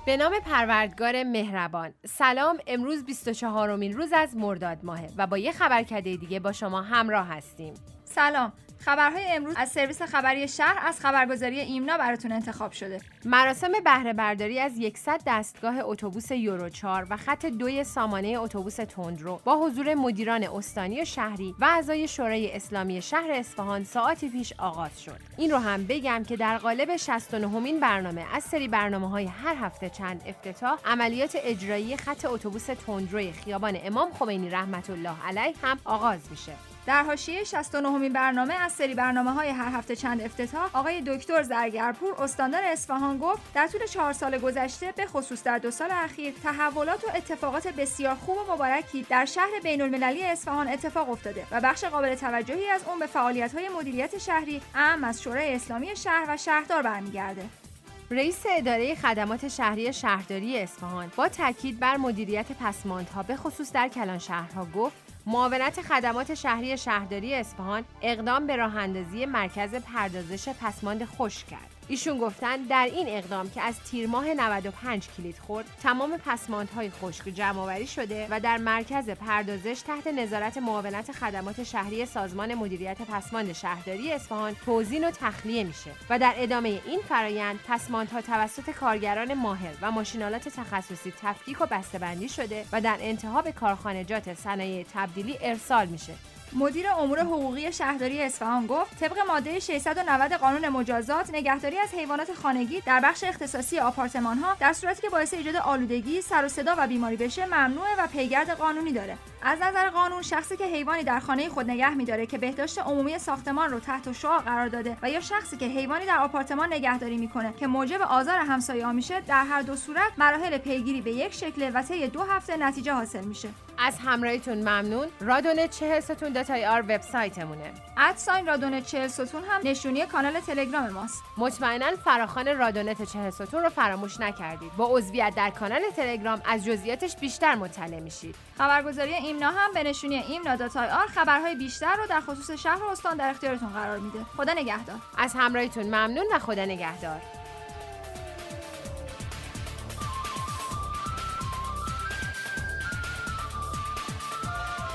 به نام پروردگار مهربان. سلام، امروز 24مین روز از مرداد ماهه و با یه خبرکده دیگه با شما همراه هستیم. سلام، خبرهای امروز از سرویس خبری شهر از خبرگزاری ایمنا براتون انتخاب شده. مراسم بهره برداری از 100 دستگاه اتوبوس یورو 4 و خط 2 سامانه اتوبوس تندرو با حضور مدیران استانی و شهری و اعضای شورای اسلامی شهر اصفهان ساعتی پیش آغاز شد. این رو هم بگم که در قالب 69مین برنامه از سری برنامه‌های هر هفته چند افتتاح، عملیات اجرایی خط اتوبوس تندروی خیابان امام خمینی رحمت الله علیه هم آغاز میشه. در حاشیه 69مین برنامه از سری برنامه‌های هر هفته چند افتتاح، آقای دکتر زرگرپور استاندار اصفهان گفت در طول 4 سال گذشته به خصوص در 2 سال اخیر تحولات و اتفاقات بسیار خوب و مبارکی در شهر بین‌المللی اصفهان اتفاق افتاده و بخش قابل توجهی از اون به فعالیت‌های مدیریت شهری اعم از شورای اسلامی شهر و شهردار برمیگرده. رئیس اداره خدمات شهری شهرداری اصفهان با تاکید بر مدیریت پسماندها به خصوص در کلان شهرها گفت معاونت خدمات شهری شهرداری اصفهان اقدام به راه‌اندازی مرکز پردازش پسماند خشک کرد. ایشون گفتن در این اقدام که از تیر ماه 95 کلید خورد، تمام پسماندهای خشک جمع‌آوری شده و در مرکز پردازش تحت نظارت معاونت خدمات شهری سازمان مدیریت پسماند شهرداری اصفهان توزیع و تخلیه میشه و در ادامه این فرایند پسماندها توسط کارگران ماهر و ماشین‌آلات تخصصی تفکیک و بسته‌بندی شده و در انتها به کارخانجات صنایع تبدیلی ارسال میشه. مدیر امور حقوقی شهرداری اصفهان گفت طبق ماده 690 قانون مجازات، نگهداری از حیوانات خانگی در بخش اختصاصی آپارتمان‌ها در صورتی که باعث ایجاد آلودگی، سر و صدا و بیماری بشه ممنوعه و پیگرد قانونی داره. از نظر قانون شخصی که حیوانی در خانه خود نگه می‌داره که بهداشت عمومی ساختمان رو تحت شعاع قرار داده و یا شخصی که حیوانی در آپارتمان نگهداری می‌کنه که موجب آزار همسایه‌ها میشه، در هر دو صورت مراحل پیگیری به یک شکل و طی 2 هفته نتیجه حاصل میشه. از همراهیتون ممنون. radone40ستون.ir وبسایتمونه. @radone40ستون هم نشونی کانال تلگرام ماست. مطمئناً فراخوان رادونت 40 ستون رو فراموش نکردید. با عضویت در کانال تلگرام از جزئیاتش بیشتر مطلع میشید. خبرگزاری ایمنا هم به نشونی imna.ir خبرهای بیشتر رو در خصوص شهر و استان در اختیارتون قرار میده. خدا نگهدار. از همراهیتون ممنون و خدا نگهدار.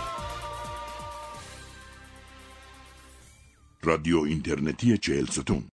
رادیو اینترنتی 40 ستون.